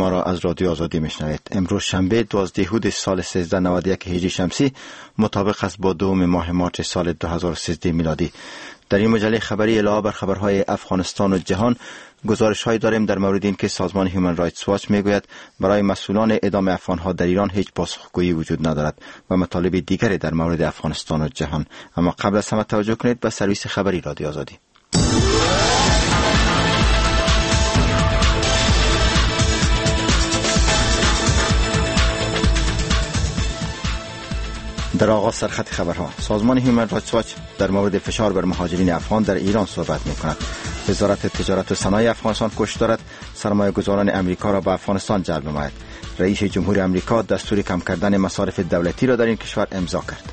ما را از رادیو آزادی میشنوید. امروز شنبه 12 اود سال 1391 هجری شمسی مطابق است با 2 ماه مارس سال 2013 میلادی. در این مجله خبری علاوه بر خبرهای افغانستان و جهان گزارش‌هایی داریم در مورد این که سازمان هیومن رایتس واچ میگوید برای مسئولان اعدام افغان‌ها در ایران هیچ پاسخگویی وجود ندارد و مطالب دیگری در مورد افغانستان و جهان. اما قبل از همه توجه کنید به سرویس خبری رادیو آزادی. در آغاز سرخط خبرها، سازمان هیومن رایتس واچ در مورد فشار بر مهاجرین افغان در ایران صحبت می‌کند. وزارت تجارت و صنایع افغانستان کوشش دارد سرمایه‌گذاران امریکا را به افغانستان جلب نماید. رئیس جمهور امریکا دستور کم کردن مصارف دولتی را در این کشور امضا کرد.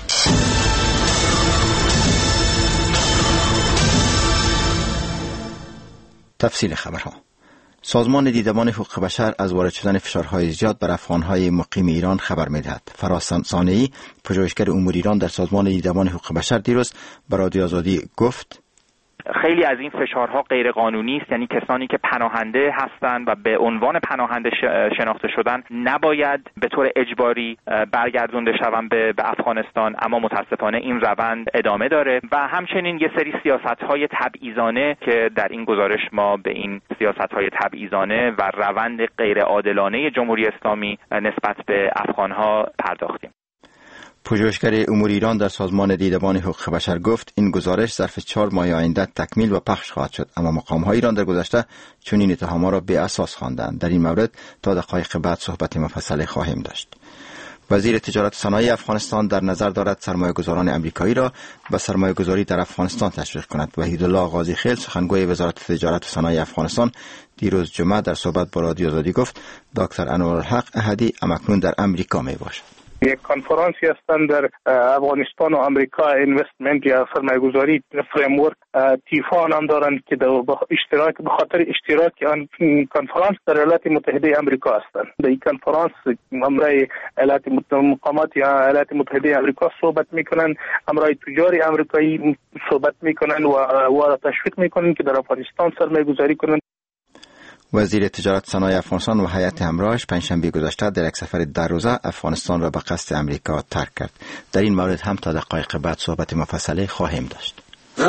تفصیل خبرها. سازمان دیدبان حقوق بشر از وارد شدن فشارهای زیاد بر افغان‌های مقیم ایران خبر می‌دهد. فراز صانعی، پژوهشگر امور ایران در سازمان دیدبان حقوق بشر دیروز به رادیو آزادی گفت خیلی از این فشارها غیر قانونی است، یعنی کسانی که پناهنده هستند و به عنوان پناهنده شناخته شدن نباید به طور اجباری برگردونده شوند به افغانستان، اما متاسفانه این روند ادامه داره و همچنین یه سری سیاست‌های تبعیضانه که در این گزارش ما به این سیاست‌های تبعیضانه و روند غیر عادلانه جمهوری اسلامی نسبت به افغان‌ها پرداختیم. پژوهشگر امور ایران در سازمان دیدبان حقوق بشر گفت این گزارش ظرف 4 ماه آینده تکمیل و پخش خواهد شد، اما مقام‌های ایران در گذشته چنین اتهامات را بی اساس خواندند. در این مورد تا دقایق بعد صحبت مفصل خواهیم داشت. وزیر تجارت و صنایع افغانستان در نظر دارد سرمایه‌گذاران امریکایی را به سرمایه‌گذاری در افغانستان تشویق کند. وحیدالله غازی خیل، سخنگوی وزارت تجارت و صنایع افغانستان، دیروز جمعه در صحبت با رادیو آزادی گفت دکتر انوارالحق احدی همکنون در امریکا میباشد. یک کنفرانسی هستند در افغانستان و امریکا، اینوستمنت یا سرمایه‌گذاری فریم ورک تیفا نام دارند که به خاطر اشتراک آن کنفرانس در ایالات متحده آمریکا هستند. در این کنفرانس امرای مقامات یا ایالات متحده آمریکا صحبت میکنند، امرای تجار آمریکایی صحبت میکنند و تشویق میکنند که در افغانستان سرمایه‌گذاری کنند. وزیر تجارت صنایع افغانستان و هیئت همراهش پنجشنبه گذشته در یک سفر 10 روزه افغانستان را به قصد امریکا ترک کرد. در این مورد هم تا دقایق بعد صحبت مفصل خواهیم داشت.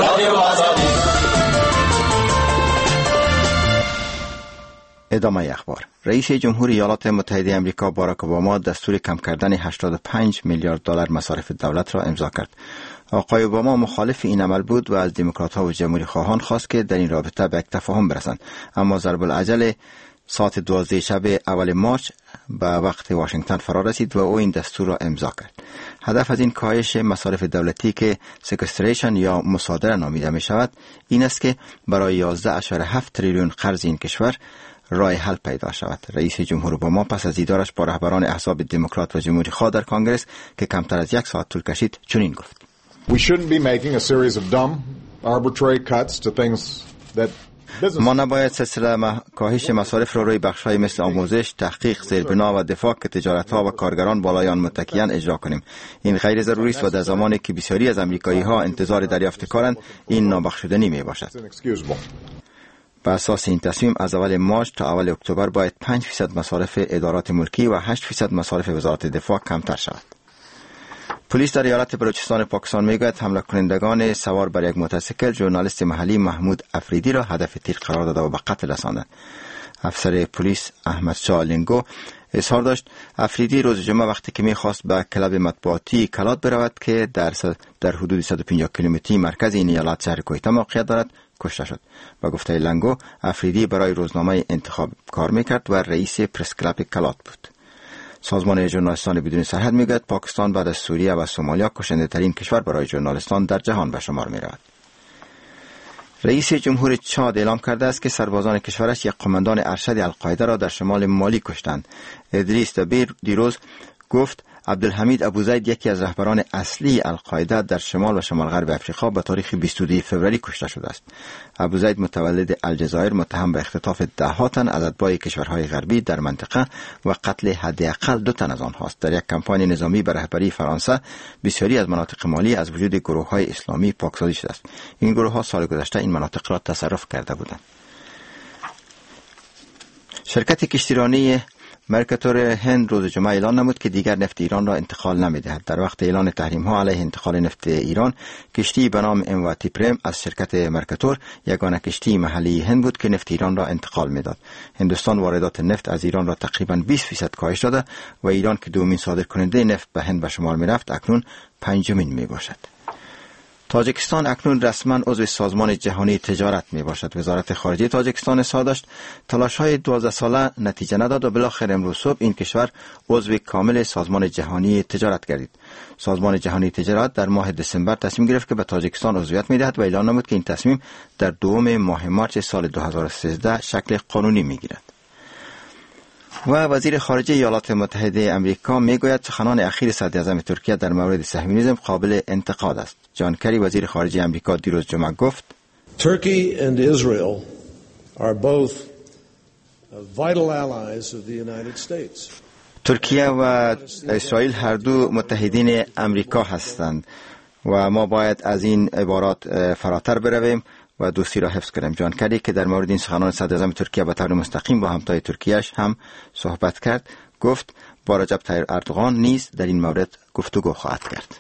ادامه اخبار. رئیس جمهور ایالات متحده آمریکا باراک اوباما دستور کم کردن 85 میلیارد دلار مصارف دولت را امضا کرد. آقای اوباما مخالف این عمل بود و از دموکرات‌ها و جمهوری خواهان خواست که در این رابطه به یک تفاهم برسند، اما ضرب العجل ساعت 12 شب اول مارس به وقت واشنگتن فرا رسید و او این دستور را امضا کرد. هدف از این کاهش مصارف دولتی که سکستریشن یا مصادره نامیده می شود این است که برای 11.7 تریلیون قرض این کشور راه حل پیدا شود. رئیس جمهور اوباما پس از دیدارش با رهبران احزاب دموکرات و جمهوری خواه در کانگرس که کمتر از 1 ساعت طول کشید چنین گفت: We shouldn't be making a series of dumb, arbitrary cuts to things that ما نباید سلسله کاهش مصارف را روی بخش‌های مثل آموزش، تحقیق، زیربنا و دفاع که تجارت‌ها و کارگران بالای آن متکیان اجرا کنیم. این غیر ضروری است و در زمانی که بسیاری از امریکایی‌ها انتظار دریافت کارند این نابخشودنی میباشد. به اساس این تصمیم از اول مارس تا اول اکتبر باید 5% مصارف ادارات ملکی و 8% مصارف وزارت دفاع کمتر شود. پلیس در ایالت بلوچستان پاکستان میگوید حمله کنندگان سوار بر یک موتورسیکل ژورنالیست محلی محمود افریدی را هدف تیر قرار داده و به قتل رساندند. افسر پلیس احمد شاه لنگو اظهار داشت افریدی روز جمعه وقتی که میخواست به کلب مطبوعاتی کلات برود که در حدود 150 کیلومتری مرکز این ایالت شهر کویته موقعیت دارد کشته شد. با گفته لنگو افریدی برای روزنامه انتخاب کار میکرد و رئیس پرس کلاب کلات بود. سازمان ژورنالیستان بدون سرحد میگوید پاکستان بعد از سوریه و سومالیا کشنده ترین کشور برای ژورنالیستان در جهان به شمار می رود. رئیس جمهور چاد اعلام کرده است که سربازان کشورش یک قماندان ارشد القاعده را در شمال مالی کشتند. ادریس دبیر دیروز گفت عبدالحمید ابوزید یکی از رهبران اصلی القاعده در شمال و شمال غرب افریقا به تاریخ 22 فوریه کشته شده است. ابوزید متولد الجزایر متهم به اختطاف 10 تن از اتباع کشورهای غربی در منطقه و قتل حداقل 2 تن از آنهاست. در یک کمپاین نظامی به رهبری فرانسه بسیاری از مناطق مالی از وجود گروه‌های اسلامی پاکسازی شده است. این گروه‌ها سال گذشته این مناطق را تصرف کرده بودند. شرکت کشتیرانی مرکاتور هند روز جمعه اعلان نمود که دیگر نفت ایران را انتقال نمی‌دهد. در وقت اعلان تحریم ها علیه انتقال نفت ایران، کشتی به نام امواتی پریم از شرکت مرکاتور یگانه کشتی محلی هند بود که نفت ایران را انتقال می‌داد. هندوستان واردات نفت از ایران را تقریباً 20% کاهش داده و ایران که دومین صادرکننده نفت به هند به شمار می‌رفت اکنون پنجمین میباشد. تاجیکستان اکنون رسما عضو سازمان جهانی تجارت می باشد. وزارت خارجه تاجیکستان اظهار داشت تلاش‌های 12 ساله نتیجه نداد و بالاخره امروز صبح این کشور عضو کامل سازمان جهانی تجارت گردید. سازمان جهانی تجارت در ماه دسامبر تصمیم گرفت که به تاجیکستان عضویت می‌دهد و اعلان نمود که این تصمیم در دوم ماه مارس سال 2013 شکل قانونی می‌گیرد. و وزیر خارجه ایالات متحده آمریکا میگوید سخنان اخیر صدراعظم ترکیه در مورد صهیونیسم قابل انتقاد است. جان کری وزیر خارجه آمریکا دیروز جمعه گفت Turkey and Israel are both vital allies of the United States. ترکیه و اسرائیل هر دو متحدین آمریکا هستند و ما باید از این عبارات فراتر برویم و دوستی را حفظ کنیم. جان کری که در مورد این سخنان صدراعظم ترکیه به طور مستقیم با همتای ترکیهش هم صحبت کرد، گفت با رجب طیب اردوغان نیز در این مورد گفتگو خواهد کرد.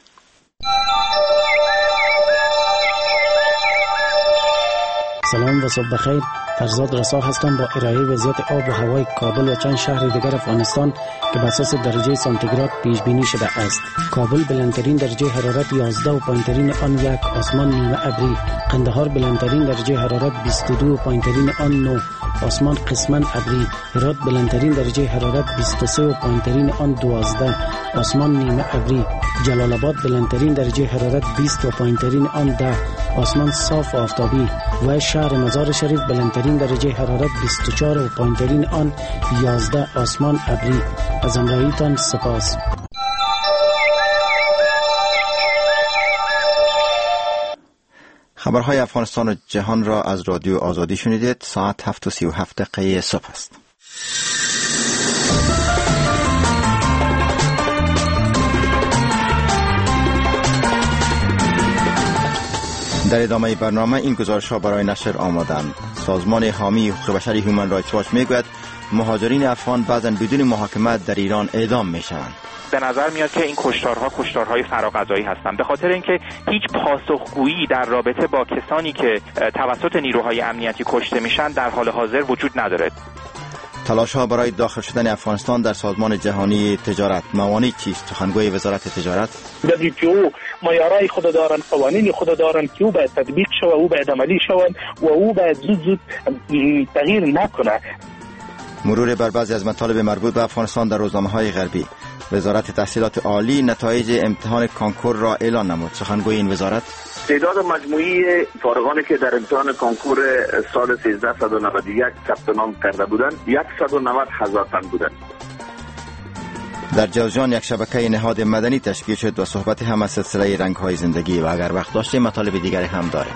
سلام و صبح بخیر. فرزاد رسا هستم با ارائه وضعیت آب و هوای کابل و چند شهر دیگر افغانستان که به اساس درجه سانتیگراد پیش بینی شده است. کابل بلندترین درجه حرارت 11 و پایینترین آن 1 آسمان نیمه ابری. قندهار بلندترین درجه حرارت 22 و پایینترین آن 9 آسمان قسما ابری. هرات بلندترین درجه حرارت 23 و پایینترین آن 12 آسمان نیمه ابری. جلال آباد بلندترین درجه حرارت 20 و پایینترین آن 10 آسمان صاف و آفتابی. و شهر مزار شریف بلندترین درجه حرارت 24 و پایینترین آن 11 آسمان ابری. از همراهیتان سپاس. خبرهای افغانستان و جهان را از رادیو آزادی شنیدید. ساعت 7:37 صبح است. در ادامه برنامه این گزارش‌ها برای نشر آمادند. سازمان حامی حقوق بشر هیومن رایتس واچ میگوید مهاجرین افغان بعضاً بدون محاکمه در ایران اعدام میشوند. به نظر میاد که این کشتارهای فراقضایی هستند، به خاطر اینکه هیچ پاسخگویی در رابطه با کسانی که توسط نیروهای امنیتی کشته میشن در حال حاضر وجود نداره. تلاش‌ها برای داخل شدن افغانستان در سازمان جهانی تجارت، موانع چیست؟ سخنگوی وزارت تجارت WTO معیارهای خود دارند، قوانین خود دارند که او باید تطبیق شود، او باید عملی شود و او باید زود تغییر نکنه. مرور بر بعضی از مطالب مربوط به افغانستان در روزنامه‌های غربی. وزارت تحصیلات عالی نتایج امتحان کانکور را اعلان نمود. سخنگوی این وزارت تعداد مجموعی فارغانی که در امتحان کانکور سال 1391 ثبت نام کرده بودند 190,000 تن بودند. در جوزجان یک شبکه نهاد مدنی تشکیل شد و صحبت هم از سلسله رنگ‌های زندگی و اگر وقت داشتیم مطالب دیگری هم داریم.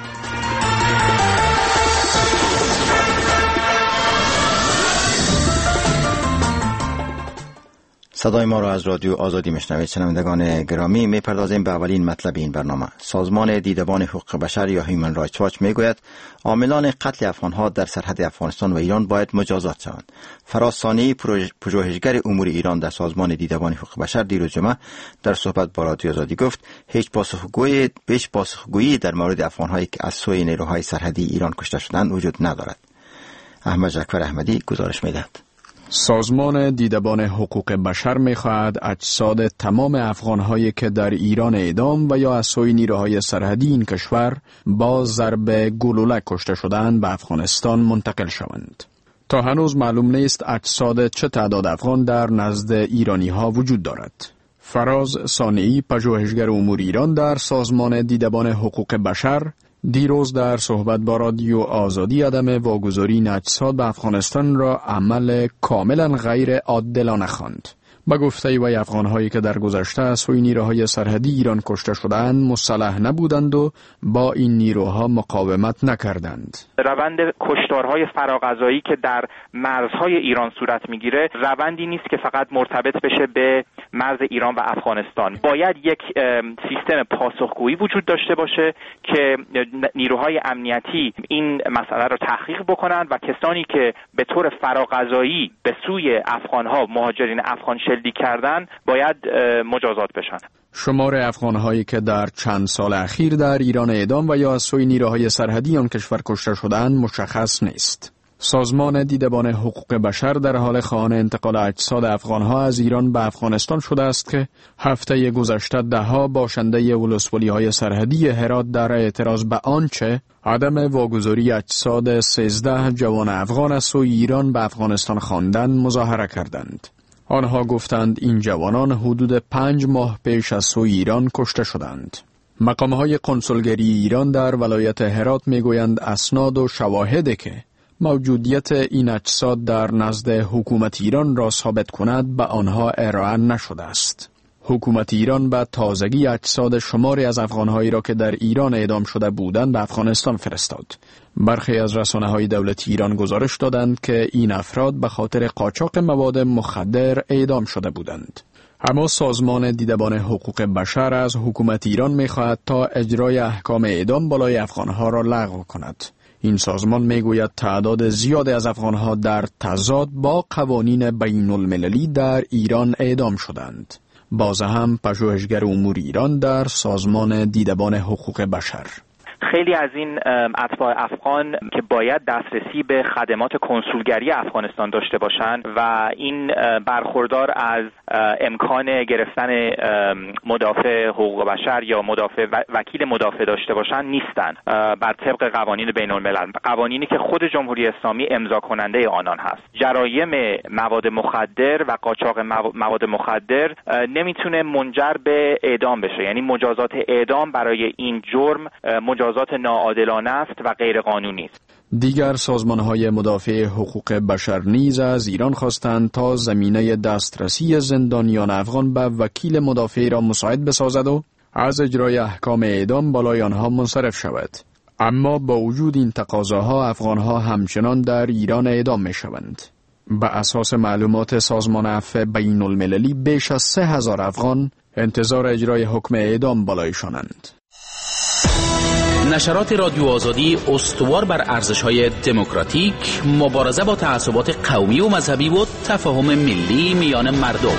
صدای ما را از رادیو آزادی میشنوید. شنوندگان گرامی، میپردازیم به اولین مطلب این برنامه. سازمان دیدبان حقوق بشر یا هیومن رایتس واچ میگوید عاملان قتل افغانها در سرحد افغانستان و ایران باید مجازات شوند. فراز ثانی، پژوهشگر امور ایران در سازمان دیدبان حقوق بشر دیروز جمعه در صحبت با رادیو آزادی گفت هیچ پاسخگویی در مورد افغانهایی که از سوی نیروهای سرحدی ایران کشته شدند وجود ندارد. احمد جعفر احمدی گزارش میدهد. سازمان دیدبان حقوق بشر می‌خواهد اجساد تمام افغان‌هایی که در ایران اعدام و یا از سوی نیروهای سرحدی این کشور با ضرب گلوله کشته شدند به افغانستان منتقل شوند. تا هنوز معلوم نیست اجساد چه تعداد افغان در نزد ایرانی‌ها وجود دارد. فراز ثانی، پژوهشگر امور ایران در سازمان دیدبان حقوق بشر، دیروز در صحبت با رادیو آزادی عدم واگذاری این اجساد به افغانستان را عمل کاملا غیر عادلانه خواند. با گفته وی افغان‌هایی که در گذشته از سوی نیروهای سرحدی ایران کشته شدند مسلح نبودند و با این نیروها مقاومت نکردند. روند کشتارهای فراقضایی که در مرزهای ایران صورت میگیره روندی نیست که فقط مرتبط بشه به مرز ایران و افغانستان. باید یک سیستم پاسخگویی وجود داشته باشه که نیروهای امنیتی این مسئله رو تحقیق بکنن و کسانی که به طور فراقضایی به سوی افغانها مهاجرین افغان شلیک کردن باید مجازات بشن. شمار افغان‌هایی که در چند سال اخیر در ایران اعدام و یا از سوی نیروهای سرحدی آن کشور کشته شدند مشخص نیست. سازمان دیدبان حقوق بشر در حال خواهان انتقال اجساد افغان‌ها از ایران به افغانستان شده است که هفته گذشته ده‌ها باشنده ولسوالی‌های سرحدی هرات در اعتراض به آنچه عدم واگذاری اجساد 13 جوان افغان از سوی ایران به افغانستان خواندند مظاهره کردند. آنها گفتند این جوانان حدود 5 ماه پیش از سوی ایران کشته شدند. مقام‌های کنسولگری ایران در ولایت هرات می‌گویند اسناد و شواهدی که موجودیت این اجساد در نزد حکومت ایران را ثابت کند به آنها ارائه نشده است. حکومت ایران به تازگی اجساد شماری از افغان‌هایی را که در ایران اعدام شده بودند به افغانستان فرستاد. برخی از رسانه‌های دولتی ایران گزارش دادند که این افراد به خاطر قاچاق مواد مخدر اعدام شده بودند. اما سازمان دیدبان حقوق بشر از حکومت ایران می‌خواهد تا اجرای احکام اعدام بالای افغان‌ها را لغو کند. این سازمان میگوید تعداد زیادی از افغان‌ها در تضاد با قوانین بین المللی در ایران اعدام شدند. باز هم پژوهشگر امور ایران در سازمان دیدبان حقوق بشر: خیلی از این اتباع افغان که باید دسترسی به خدمات کنسولگری افغانستان داشته باشند و این برخوردار از امکان گرفتن مدافع حقوق بشر یا وکیل مدافع داشته باشند نیستند بر طبق قوانین بین الملل، قوانینی که خود جمهوری اسلامی امضا کننده آنان هست. جرایم مواد مخدر و قاچاق مواد مخدر نمیتونه منجر به اعدام بشه، یعنی مجازات اعدام برای این جرم مجازات ناعادلانه است و غیر قانونی است. دیگر سازمان‌های مدافع حقوق بشر نیز از ایران خواستند تا زمینه دسترسی زندانیان افغان به وکیل مدافع را مساعد بسازد و از اجرای احکام اعدام بالای آنها منصرف شود. اما با وجود این تقاضاها افغان‌ها همچنان در ایران اعدام می‌شوند. به اساس معلومات سازمان عفو بین المللی بیش از 3000 افغان انتظار اجرای حکم اعدام بالایشانند. نشرات رادیو آزادی استوار بر ارزش‌های دموکراتیک، مبارزه با تعصبات قومی و مذهبی و تفاهم ملی میان مردم.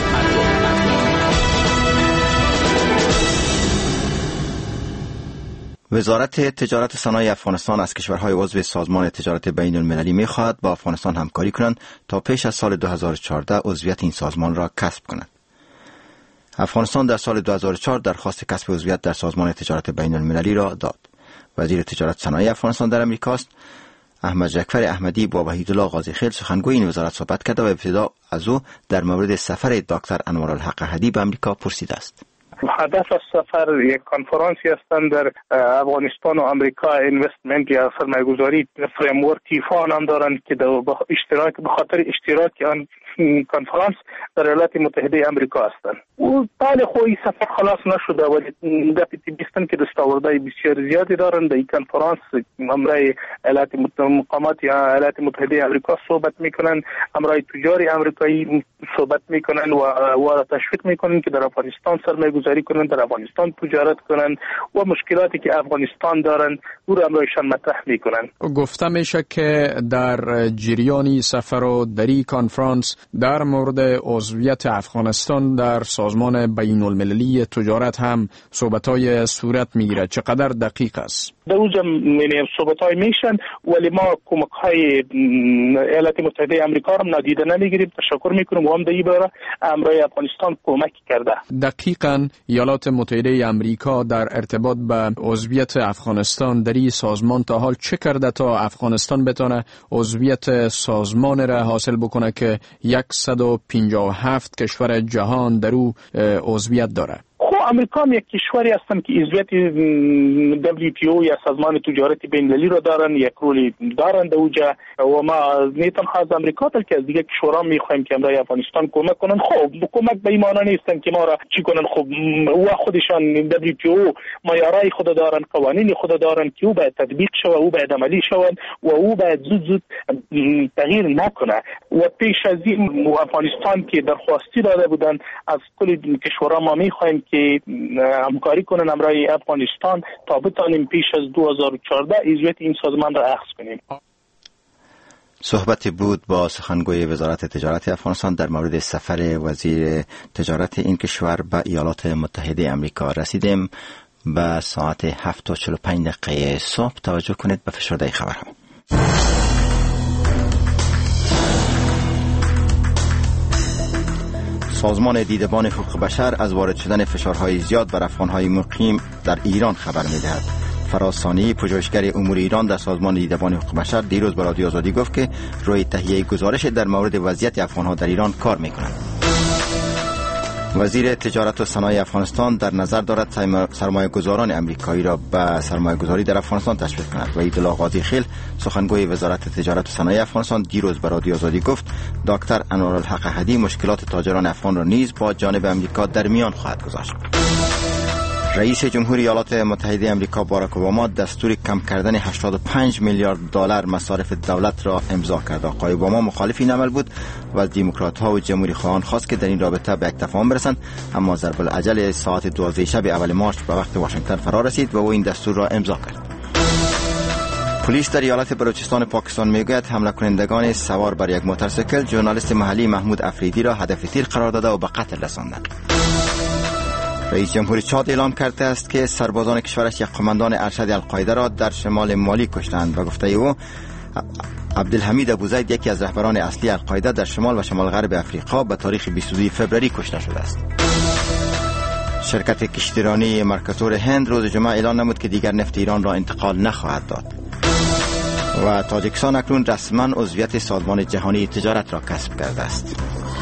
وزارت تجارت صنایع افغانستان از کشورهای عضو سازمان تجارت بین المللی می‌خواهد با افغانستان همکاری کنند تا پیش از سال 2014 عضویت این سازمان را کسب کند. افغانستان در سال 2004 درخواست کسب عضویت در سازمان تجارت بین المللی را داد. وزیر تجارت صنایع افغانستان در امریکاست. احمد جعفر احمدی با وحیدالله غازیخیل سخنگوی این وزارت صحبت کرده و ابتدا از او در مورد سفر دکتر انوارالحق هدی به امریکا پرسیده است. هدف از سفر یک کنفرانسی هستند در افغانستان و امریکا اینوستمنت یا سرمایه‌گذاری فریمورک تیفا نام دارند که به خاطر اشتراک آن کنفرانس در ایالات متحده امریکا هستند. و بله خو این سفر خلاص نشده ولی دفعه بیستن که دستاوردهای بسیار زیادی دارند. در این کنفرانس امرای مقامات یا ایالات متحده امریکا صحبت میکنند، امرای تجاری امریکایی صحبت میکنند و تشویق میکنند که در افغانستان سرمایه‌گذاری کنند، در افغانستان تجارت کنند و مشکلاتی که افغانستان دارند او را امرایشان مطرح میکنند. گفته میشه که در جریان سفر و در این کنفرانس در مورد عضویت افغانستان در سازمان بین المللی تجارت هم صحبت‌های صورت میگیرد. چقدر دقیق است؟ در اونجا صحبت‌های میشن ولی ما کمک‌های ایالات متحده آمریکا را نادیده نمیگیریم. تشکر میکنم و هم در این باره امرای افغانستان کمک کرده. دقیقاً ایالات متحده آمریکا در ارتباط به عضویت افغانستان در این سازمان تا حال چه کرده تا افغانستان بتونه عضویت سازمان را حاصل بکنه که 157 کشور جهان در او عضویت داره؟ خب آمریکا هم یک کشوری هستند که عضویت WTO یا سازمان تجارت بین‌المللی را دارن، یک رول دارند اوجا و ما نه تنها از آمریکا بلکه از دیگه کشورها میخوایم که برای افغانستان کمک کنن. خب کمک به ایمانا نیستن که ما را چی کنن. خب و خودشان WTO معیارای خود دارن، قوانین خود دارن که او باید تطبیق شود، او باید عملی شود و او باید زود تغییر نکنه. و پیش از این افغانستان که درخواستی داده بودن از کل کشورها ما میخوایم که همکاری کنن امرای افغانستان تا بتانیم پیش از 2014 عضویت این سازمان را اخذ کنیم. صحبتی بود با سخنگوی وزارت تجارت افغانستان در مورد سفر وزیر تجارت این کشور به ایالات متحده آمریکا. رسیدیم به ساعت 7:45 صبح. توجه کنید به فشرده خبرها. سازمان دیدبان حقوق بشر از وارد شدن فشارهای زیاد بر افغانهای مقیم در ایران خبر می‌دهد. فراز ثانی، پژوهشگر امور ایران در سازمان دیدبان حقوق بشر، دیروز به رادیو آزادی گفت که روی تهیه گزارش در مورد وضعیت افغانها در ایران کار می‌کنند. وزیر تجارت و صنایع افغانستان در نظر دارد سرمایه‌گذاران امریکایی را به سرمایه‌گذاری در افغانستان تشویق کند. وحید الله قاضی خیل، سخنگوی وزارت تجارت و صنایع افغانستان، دیروز به رادیو آزادی گفت دکتر انوارالحق احدی مشکلات تاجران افغان را نیز با جانب امریکا در میان خواهد گذاشت. رئیس جمهوری ایالات متحده آمریکا باراک اوباما دستور کم کردن 85 میلیارد دلار مصارف دولت را امضا کرد. آقای اوباما مخالف این عمل بود و از دموکرات‌ها و جمهوری خواهان خواست که در این رابطه به یک تفاهم برسند، اما ضرب العجل ساعت 12 شب اول مارچ به وقت واشنگتن فرا رسید و او این دستور را امضا کرد. پلیس در ایالت بلوچستان پاکستان میگوید حمله کنندگان سوار بر یک موتورسیکل ژورنالیست محلی محمود افریدی را هدف تیر قرار داده و به قتل رساندند. رئیس جمهور چاد اعلام کرده است که سربازان کشورش یک قماندان ارشد القاعده را در شمال مالی کشتند. به گفته او عبدالحمید ابوزید، یکی از رهبران اصلی القاعده در شمال و شمال غرب افریقا، به تاریخ 22 فوریه کشته شده است. شرکت کشتیرانی مرکاتور هند روز جمعه اعلان نمود که دیگر نفت ایران را انتقال نخواهد داد. و تاجیکستان اکنون رسما عضویت سازمان جهانی تجارت را کسب کرده است.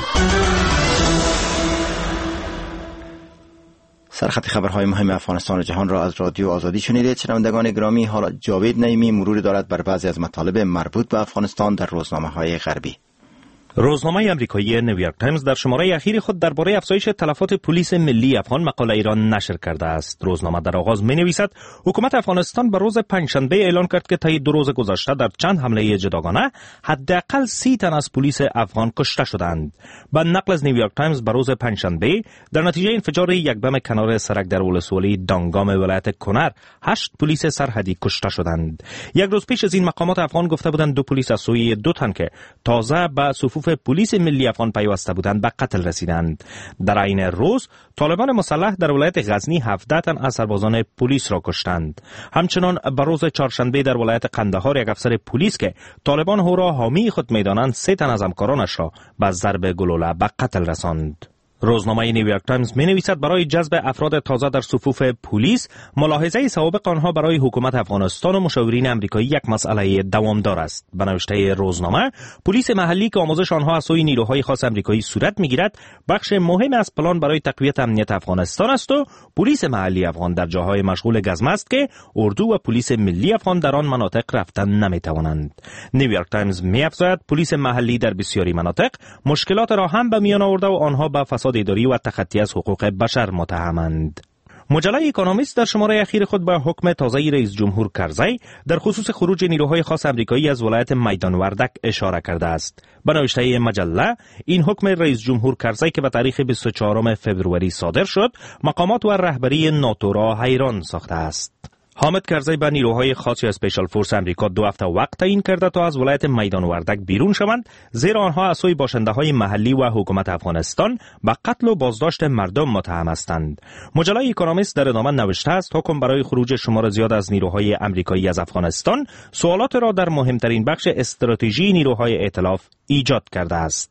سرخط خبرهای مهم افغانستان و جهان را از رادیو آزادی شنیدید. شنوندگان گرامی، حالا جاوید نعیمی مروری دارد بر بعضی از مطالب مربوط به افغانستان در روزنامه‌های غربی. روزنامه آمریکایی نیویورک تایمز در شماره اخیر خود درباره افزایش تلفات پلیس ملی افغان مقاله ایران نشر کرده است. روزنامه در آغاز می‌نویسد حکومت افغانستان به روز پنجشنبه اعلان کرد که طی 2 روز گذشته در چند حمله جداگانه حداقل 30 تن از پلیس افغان کشته شدند. با نقل از نیویورک تایمز به روز پنجشنبه در نتیجه انفجار یک بم کنار سرک در ولسوالی دانگام ولایت کنر 8 پلیس سرحدی کشته شدند. یک روز پیش از این مقامات افغان گفته بودند 2 پلیس از سوی 2 تن که تازه به صفوف پلیس ملی افغان پیوسته بودند به قتل رسیدند. در این روز طالبان مسلح در ولایت غزنی 17 تن از سربازان پلیس را کشتند. همچنان به روز چهارشنبه در ولایت قندهار یک افسر پلیس که طالبان او را حامی خود می‌دانند 3 تن از همکارانش را به ضرب گلوله به قتل رساند. روزنامه نیویورک تایمز می‌نویسد برای جذب افراد تازه در صفوف پلیس ملاحظه سوابق آنها برای حکومت افغانستان و مشاورین آمریکایی یک مسئله دوامدار است. به نوشته روزنامه، پلیس محلی که آموزش آنها از سوی نیروهای خاص آمریکایی صورت می‌گیرد بخش مهم از پلان برای تقویت امنیت افغانستان است و پلیس محلی افغان در جاهای مشغول گزم است که اردو و پلیس ملی افغان در آن مناطق رفتن نمی‌توانند. نیویورک تایمز می‌افزاید پلیس محلی در بسیاری مناطق مشکلات را هم به میان آورده و آنها به فساد اداری و تخطی از حقوق بشر متهمند. مجله اکونومیست در شماره اخیر خود به حکم تازه رئیس جمهور کرزی در خصوص خروج نیروهای خاص آمریکایی از ولایت میدان وردک اشاره کرده است. به نوشته مجله، این حکم رئیس جمهور کرزی که به تاریخ 24 فوریه صادر شد، مقامات و رهبری ناتو را حیران ساخته است. حامد کرزی به نیروهای خاص یا اسپیشال فورس امریکا 2 هفته وقت تعیین کرده تا از ولایت میدان وردک بیرون شوند، زیرا آنها از سوی باشنده‌های محلی و حکومت افغانستان به قتل و بازداشت مردم متهم هستند. مجله اکونومیست در ادامه نوشته است حکم برای خروج شمار زیاد از نیروهای امریکایی از افغانستان سوالات را در مهمترین بخش استراتژی نیروهای ائتلاف ایجاد کرده است.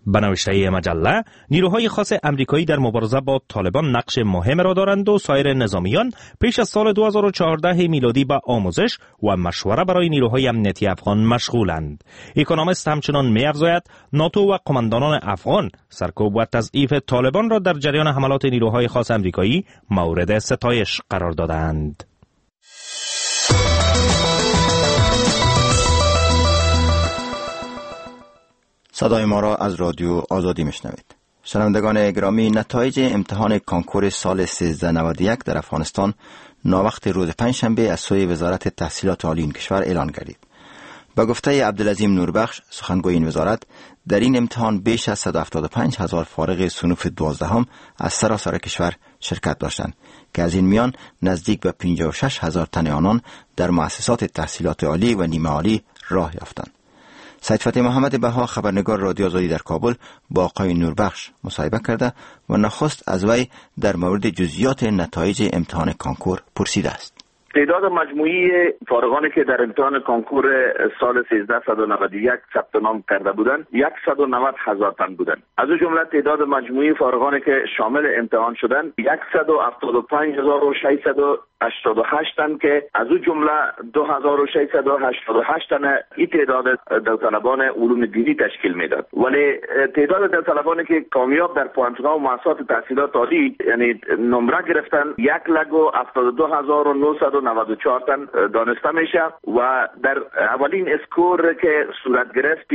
به نوشته مجله، نیروهای خاص امریکایی در مبارزه با طالبان نقش مهم را دارند و سایر نظامیان پیش از سال 2014 میلادی به آموزش و مشوره برای نیروهای امنیتی افغان مشغولند. اکونومیست همچنان می‌افزاید ناتو و قماندانان افغان سرکوب و تضعیف طالبان را در جریان حملات نیروهای خاص امریکایی مورد ستایش قرار دادند. صدای ما را از رادیو آزادی میشنوید. شنوندگان گرامی، نتایج امتحان کانکور سال 1391 در افغانستان ناوقت روز پنجشنبه از سوی وزارت تحصیلات عالی این کشور اعلان گردید. با گفته عبدالعظیم نوربخش، سخنگوی این وزارت، در این امتحان بیش از 175,000 فارغ صنوف 12 از سراسر کشور شرکت داشتند که از این میان نزدیک به 56,000 تن آنان در مؤسسات تحصیلات عالی و نیمه عالی راه یافتند. سید فتح محمد بها، خبرنگار رادیو آزادی در کابل، با آقای نوربخش مصاحبه کرده و نخست از وی در مورد جزئیات نتایج امتحان کانکور پرسیده است. تعداد مجموعی فارغانی که در امتحان کانکور سال 1391 ثبت نام کرده بودند 190,000 تن بودند. از او جمله تعداد مجموعی فارغانی که شامل امتحان شدند 175,688 تن که از او جمله 2,688 تن این تعداد داوطلبان علوم دینی تشکیل میداد. ولی تعداد داوطلبانی که کامیاب در پوانتون‌ها و مؤسسات تحصیلات عالی یعنی نمره گرفتن 1,72,994 تن دانسته میشه و در اولین اسکور که صورت گرفت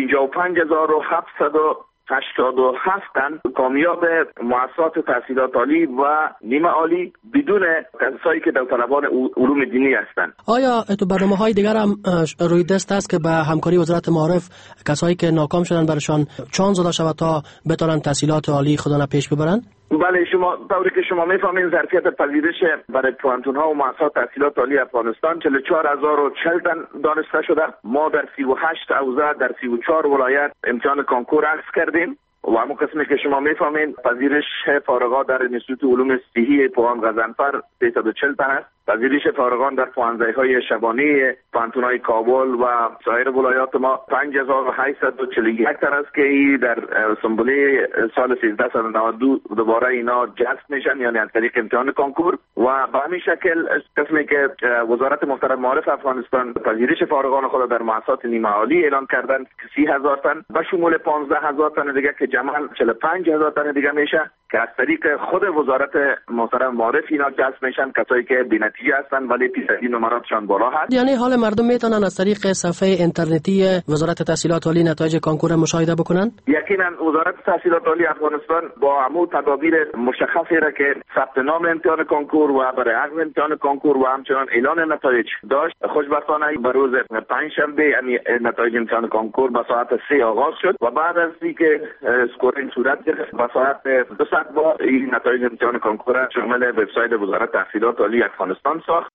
55,787 تن کامیاب مؤسسات تحصیلات عالی و نیمه عالی بدون کسایی که داوطلبان علوم دینی هستند. آیا تو برنامه‌های دیگر هم روی دست است که به همکاری وزارت معارف کسایی که ناکام شدن برشان چانس داده شود تا بتوانند تحصیلات عالی خود را پیش ببرند؟ بله، طوری که شما میفهمین ظرفیت پذیرش برای پوانتون‌ها و مؤسسات تحصیلات عالی افغانستان 44,040 تن دانسته شده. ما در 38 حوزه در 34 ولایت امتحان کانکور عرض کردیم و همون قسمی که شما میفهمین پذیرش فارغان در انستیتوت علوم صحی پوان غضنفر 340 تن است. پذیرش فارغان در پوانزه‌های شبانی پوانتون‌های کابل و سایر ولایات ما 5841 تن است که در سنبله سال 1392 دوباره اینا جذب میشن، یعنی از طریق امتحان کانکور. و به همین شکل قسمی که وزارت محترم معارف افغانستان پذیرش فارغان خود در مؤسسات نیمه عالی اعلان کردن 30,000 تن به شمول 15,000 تن دیگه که جمعاً 45,000 تن دیگه میشه که از طریق خود وزارت محترم معارف اینا جذب میشن، کسایی که بی‌نتیجه هستن ولی فیصدی نمراتشان بالا هست. یعنی حال مردم میتونن از طریق صفحه اینترنتی وزارت تحصیلات عالی نتایج کانکور مشاهده بکنن؟ یقینا وزارت تحصیلات عالی افغانستان با همو تدابیر مشخصی را که ثبت نام امتحان کانکور و برای عقد امتحان کانکور و همچنان اعلان نتایج داشت، خوشبختانه به روز پنجشنبه یعنی نتایج امتحان کانکور به ساعت 3 آغاز شد و بعد از اینکه اسکورینگ صورت گرفت به ساعت 2 با این نتایج امتحان کانکور شامل وبسایت وزارت تحصیلات عالی افغانستان ساخت.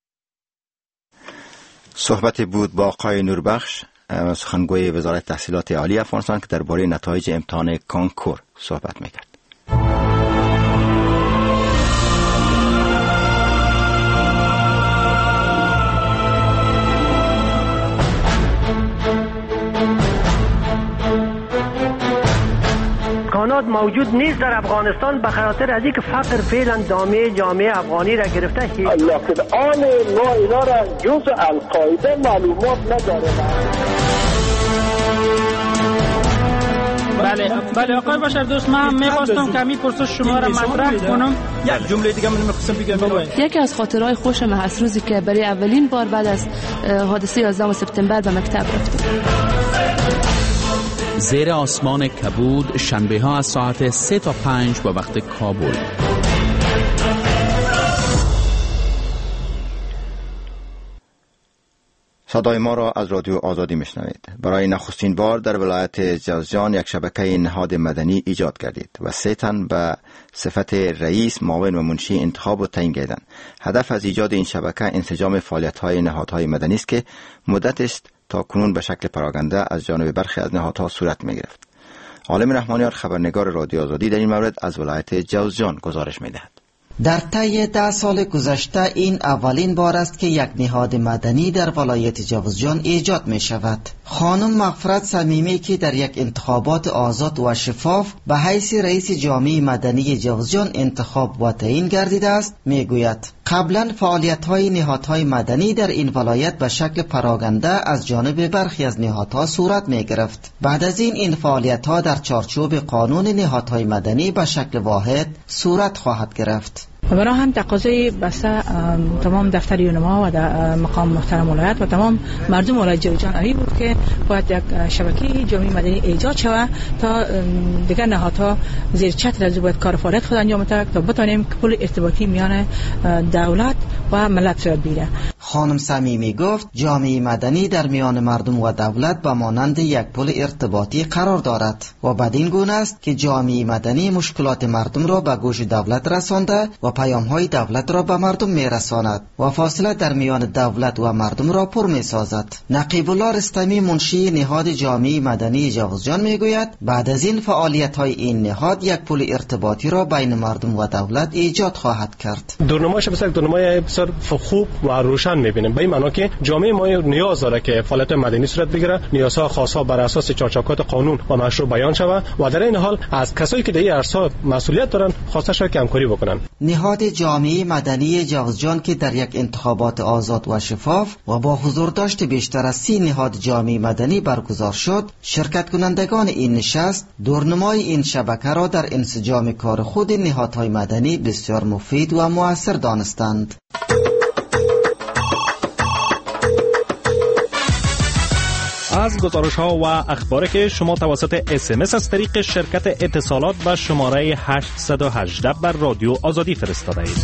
صحبت بود با آقای نوربخش، سخنگوی وزارت تحصیلات عالی افغانستان که درباره نتایج امتحان کانکور صحبت میکرد. امکانات موجود نیست در افغانستان به خاطر از اینکه فقر فعلا دامه جامعه افغانی را گرفته. لکن آن ما اینا را جز القاعده معلومات نداره. بله آقای بشر دوست، من میخواستم کمی پرسش شما را مطرح کنم. یک جمله دیگه من میخواستم بگم. یکی از خاطرهای خوشم از روزی که برای اولین بار بعد از حادثه 11 سپتامبر به مکتب رفتم. زیر آسمان کبود شنبه ها از ساعت 3 تا 5 به وقت کابل. صدای ما را از رادیو آزادی میشنوید. برای نخستین بار در ولایت جوزجان یک شبکه نهاد مدنی ایجاد گردید و 3 تن به صفت رئیس، معاون و منشی انتخاب و تعیین گردند. هدف از ایجاد این شبکه انسجام فعالیت‌های نهادهای مدنی است که مدت است تا کنون به شکل پراگنده از جانب برخی از نهادها صورت می‌گرفت. عالم رحمانیار، خبرنگار رادیو آزادی، در این مورد از ولایت جوزجان گزارش می‌دهد. در طی 10 سال گذشته این اولین بار است که یک نهاد مدنی در ولایت جوزجان ایجاد می شود. خانم مغفرت صمیمی که در یک انتخابات آزاد و شفاف به حیث رئیس جامعه مدنی جوزجان انتخاب و تعیین گردیده است می گوید قبلا فعالیت‌های نهادهای مدنی در این ولایت به شکل پراگنده از جانب برخی از نهادها صورت می گرفت. بعد از این فعالیت‌ها در چارچوب قانون نهادهای مدنی به شکل واحد صورت خواهد گرفت. و برای هم تقاضای بسته تمام دفتر یونما و مقام محترم ولایت و تمام مردم ولایت جوزجان این بود که باید یک شبکه جامعه مدنی ایجاد شود تا دیگر نهادها زیر چتر از باید کار فعالیت خود انجام بده تا بتانیم که پل ارتباطی میان دولت و ملت صورت بگیره. خانم صمیمی گفت جامعه مدنی در میان مردم و دولت به مانند یک پل ارتباطی قرار دارد و بدین گونه است که جامعه مدنی مشکلات مردم را به گوش دولت رسانده و پیام‌های دولت را به مردم می‌رساند و فاصله در میان دولت و مردم را پر می‌سازد. نقیب الله رستمی منشی نهاد جامعه مدنی جوزجان می‌گوید بعد از این فعالیت‌های این نهاد یک پل ارتباطی را بین مردم و دولت ایجاد خواهد کرد. دورنمایش بسیار دورنمای بسیار خوب و روشن می‌بینیم به این معنا که جامعه ما نیاز داره که فعالیت مدنی صورت بگیره، نیازها خاص‌ها بر اساس چارچوبات قانون و مشروع بیان شود و در این حال از کسایی که در این عرصه مسئولیت دارن خواسته شده که همکاری بکنن. نهاد جامعه مدنی جوزجان که در یک انتخابات آزاد و شفاف و با حضور داشت بیشتر از 30 نهاد جامعه مدنی برگزار شد، شرکت کنندگان این نشست دورنمای این شبکه را در انسجام کار خود نهادهای مدنی بسیار مفید و مؤثر دانستند. از گزارش ها و اخباری که شما توسط SMS از طریق شرکت اتصالات به شماره 818 بر رادیو آزادی فرستاده اید.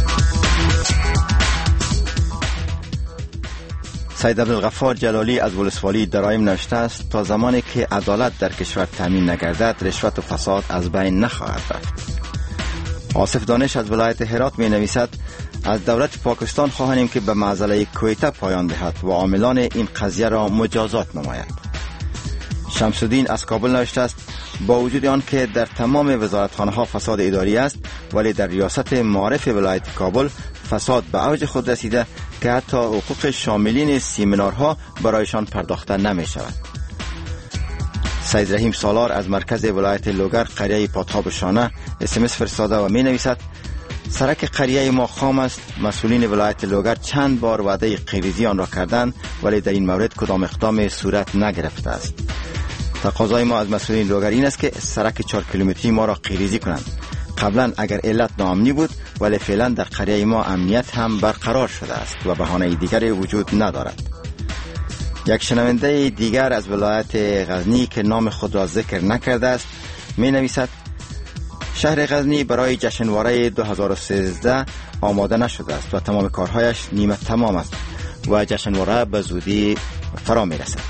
سید عبدالغفار جلالی از ولسوالی درایم نوشته است تا زمانی که عدالت در کشور تامین نگردد رشوت و فساد از بین نخواهد رفت. آصف دانش از ولایت هرات می نویسد از دولت پاکستان خواهیم که به معضله کویته پایان دهد و عاملان این قضیه را مجازات نماید. شمس الدین از کابل نوشته است با وجود آن که در تمام وزارتخانه‌ها فساد اداری است ولی در ریاست معارف ولایت کابل فساد به اوج خود رسیده که حتی حقوق شاملین سیمینارها برایشان پرداخته نمی شود. سید رحیم سالار از مرکز ولایت لوگر قریه پاتاب شانه SMS فرستاده و می نویسد سرک قریه ما خام است. مسئولین ولایت لوگر چند بار وعده قیریزی آن را کردند ولی در این مورد کدام اقدام صورت نگرفته است. تقاضای ما از مسئولین لوگر این است که سرک 4 کیلومتری ما را قیریزی کنند. قبلا اگر علت ناامنی بود ولی فعلا در قریه ما امنیت هم برقرار شده است و بهانه دیگری وجود ندارد. یک شنونده دیگر از ولایت غزنی که نام خود را ذکر نکرده است می نویسد شهر غزنی برای جشنواره 2013 آماده نشده است و تمام کارهایش نیمه تمام است و جشنواره به زودی فرا می رسد.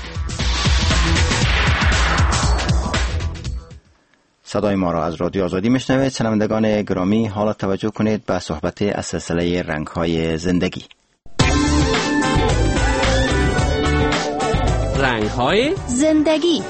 صدای ما را از رادیو آزادی میشنوید. شنوندگان گرامی حالا توجه کنید به صحبت از سلسله رنگ‌های زندگی. رنگ‌های زندگی.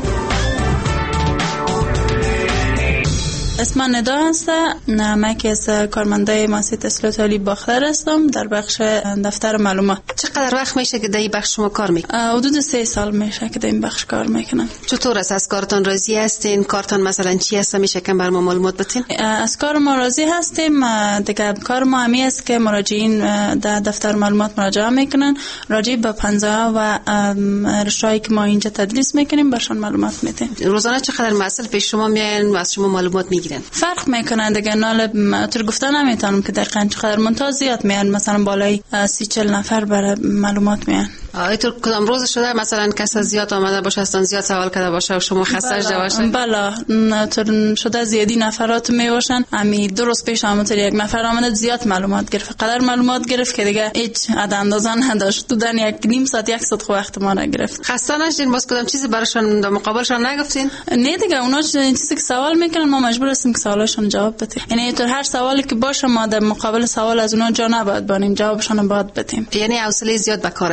اسم ندا هست. من که از کارمندای مؤسسه اصلاحات عالی باختر هستم در بخش دفتر معلومات. چقدر وقت میشه که در این بخش شما کار میکنید؟ حدود 3 سال میشه که در این بخش کار میکنم. چطور است؟ از کارتان راضی هستین؟ کارتان مثلا چی هست؟ میشه که بر ما معلومات بدین؟ از کار ما راضی هستیم. دیگه کار ما همی است که مراجعین در دفتر معلومات مراجعه میکنن راجع به 50 و رشته‌ای که ما اینجا تدریس میکنیم برشان معلومات میدیم. روزانه چقدر مسئله پیش شما میاین و از شما معلومات میگیرن؟ فرق میکنن دیگه. نال تو گفتن نمیتونم که دقیقاً چقدر منتها زیاد میان، مثلا بالای 30-40 نفر برای معلومات میان. اینطور کدام روز شده مثلا کس زیاد آمده باشه، اصلا زیاد سوال کرده باشه و شما خسته شده باشین؟ بله تو شده زیادی نفرات میباشن. امی 2 روز پیش آمده یک نفر آمده زیاد معلومات گرفت، قدر معلومات گرفت که دیگه هیچ عد اندازه نداشت. تو دن 1.5 ساعت 1 ساعت وقت ما را گرفت. خسته نشدین؟ باز کدام چیزی براشون در مقابلشون نگفتین؟ نه دیگه اونا چیزی که سوال میکنن ما مجبور هستیم که سوالاشون جواب بدیم. یعنی تو هر سوالی که باشه ما در مقابل سوال از اونا جا نباید بانیم، جوابشون باید بدیم. یعنی حوصله زیاد به کار است. بله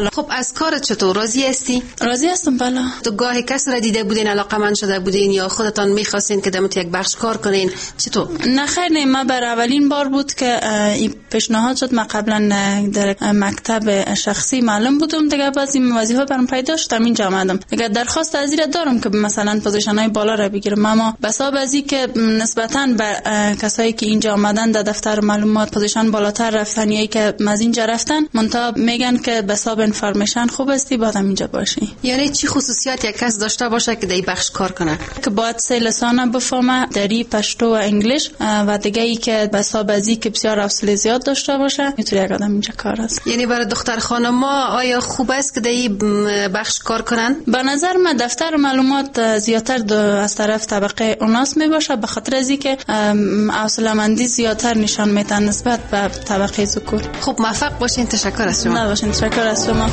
بله. خب از کارت چطور راضی هستی؟ راضی هستم بله. تو گاهی کس را دیده بودین علاقمند شده بودین یا خودتان می‌خواستین که دمت یک بخش کار کنین؟ چطور؟ نه خیر، نه، من بر اولین بار بود که این پیشنهاد شد. من قبلا در مکتب شخصی معلم بودم دیگه، بعضی وظیفه برام پیدا شد اینجا آمدم دیگه. درخواست از این دارم که مثلا پوزیشن‌های بالا را بگیرم، اما بسا بعضی که نسبتاً به کسایی که اینجا آمدن در دفتر معلومات پوزیشن بالاتر رفتن یا که از اینجا رفتن منتها میگن که به حساب انفارمیشن خوب استی بعدم اینجا باشی. یعنی چی خصوصیات یک کس داشته باشه که در بخش کار کنه؟ که باید 3 لسان بفهمه، دری، پشتو و انگلیش، و دیگه ای که به حساب ازی که بسیار حوصله زیاد داشته باشه میتونه یک آدم اینجا کار است. یعنی برای دختر خانم‌ها آیا خوب است که در این بخش کار کنن؟ به نظر من دفتر معلومات زیادتر از طرف طبقه اوناس میباشه، به خاطر ازی که حوصله‌مندی زیادتر نشان میدن نسبت به طبقه ذکور. خب موفق باشین. تشکر از شما. باشین. تشکر از شما.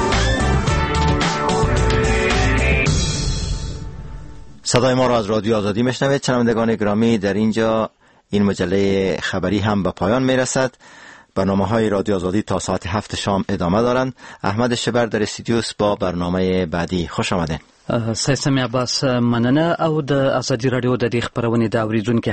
صدای ما را از رادیو آزادی میشنوید. شنوندگان گرامی، در اینجا این مجله خبری هم به پایان میرسد. برنامه‌های رادیو آزادی تا ساعت 7 شام ادامه دارند. احمد شبر در استودیو با برنامه بعدی. خوش آمدین. سیستم عباس مننه او د ازادي رادیو د خبرونه د اوریدونکو